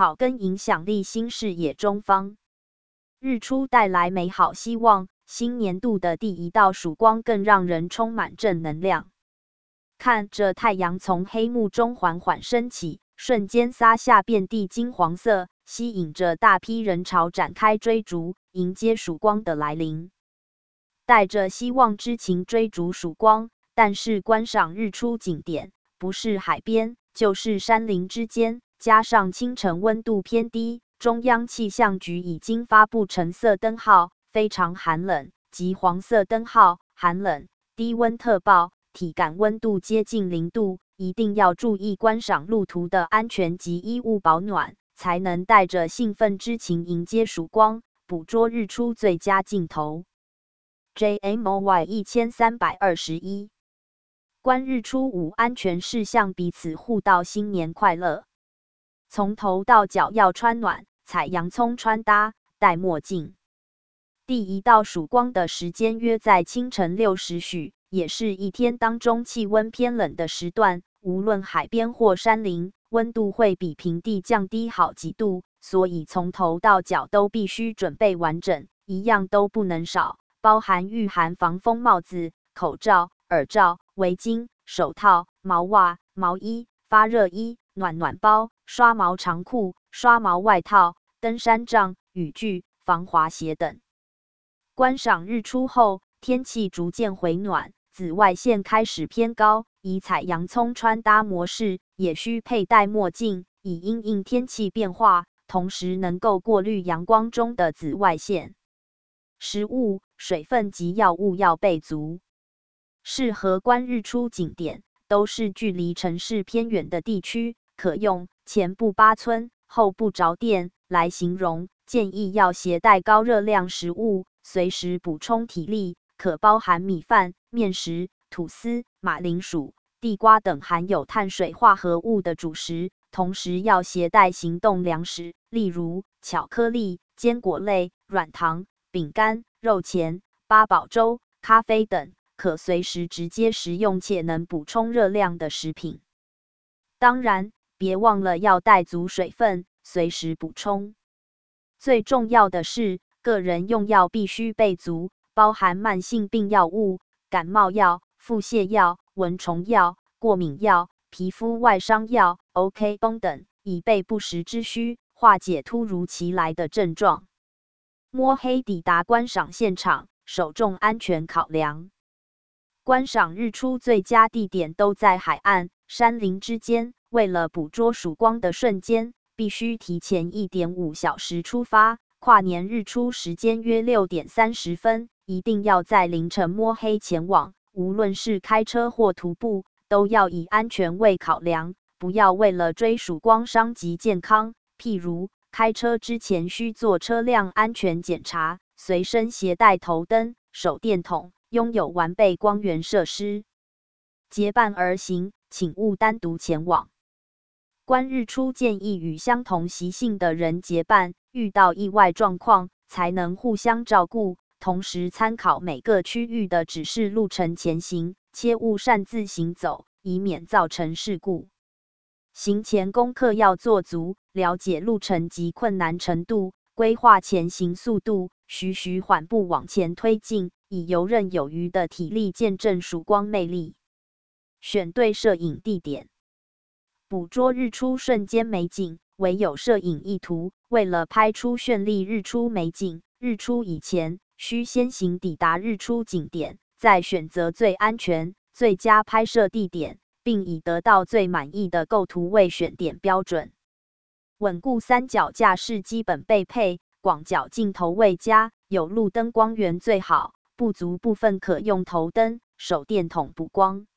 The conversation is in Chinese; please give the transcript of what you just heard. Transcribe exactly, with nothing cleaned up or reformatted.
草根影响力新视野中方。日出带来美好希望，新年度的第一道曙光更让人充满正能量。看着太阳从黑幕中缓缓升起，瞬间洒下遍地金黄色，吸引着大批人潮展开追逐，迎接曙光的来临。带着希望之情追逐曙光，但是观赏日出景点不是海边，就是山林之间，加上清晨温度偏低，中央气象局已经发布橙色灯号，非常寒冷，及黄色灯号，寒冷，低温特报，体感温度接近零度，一定要注意观赏路途的安全及衣物保暖，才能带着兴奋之情迎接曙光，捕捉日出最佳镜头。J M O Y 一千三百二十一观日出五安全事项，彼此互道新年快乐。从头到脚要穿暖，采洋葱穿搭，戴墨镜。第一道曙光的时间约在清晨六时许，也是一天当中气温偏冷的时段，无论海边或山林，温度会比平地降低好几度，所以从头到脚都必须准备完整，一样都不能少，包含御寒防风帽子、口罩、耳罩、围巾、手套、毛袜、毛衣、发热衣、暖暖包、刷毛长裤、刷毛外套、登山杖、雨具、防滑鞋等。观赏日出后，天气逐渐回暖，紫外线开始偏高，以采洋葱穿搭模式，也需佩戴墨镜，以因应天气变化，同时能够过滤阳光中的紫外线。食物、水分及药物要备足。适合观日出景点都是距离城市偏远的地区，可用前不八村，后不着店来形容。建议要携带高热量食物，随时补充体力，可包含米饭、面食、吐司、马铃薯、地瓜等含有碳水化合物的主食，同时要携带行动粮食，例如巧克力、坚果类、软糖、饼干、肉钳、八宝粥、咖啡等，可随时直接食用且能补充热量的食品。当然，别忘了要带足水分，随时补充。最重要的是，个人用药必须备足，包含慢性病药物、感冒药、腹泻药、蚊虫药、过敏药、皮肤外伤药、O K 绷等，以备不时之需，化解突如其来的症状。摸黑抵达观赏现场，首重安全考量。观赏日出最佳地点都在海岸、山林之间，为了捕捉曙光的瞬间，必须提前 一点五小时出发。跨年日出时间约六点三十分，一定要在凌晨摸黑前往。无论是开车或徒步，都要以安全为考量，不要为了追曙光伤及健康。譬如开车之前需做车辆安全检查，随身携带头灯、手电筒，拥有完备光源设施。结伴而行，请勿单独前往。观日出建议与相同习性的人结伴，遇到意外状况才能互相照顾，同时参考每个区域的指示路程前行，切勿擅自行走，以免造成事故。行前功课要做足，了解路程及困难程度，规划前行速度，徐徐缓步往前推进，以游刃有余的体力见证曙光魅力。选对摄影地点。捕捉日出瞬间美景，唯有摄影意图。为了拍出绚丽日出美景，日出以前需先行抵达日出景点，再选择最安全、最佳拍摄地点，并以得到最满意的构图为选点标准。稳固三脚架是基本备配，广角镜头为佳，有路灯光源最好，不足部分可用头灯、手电筒补光。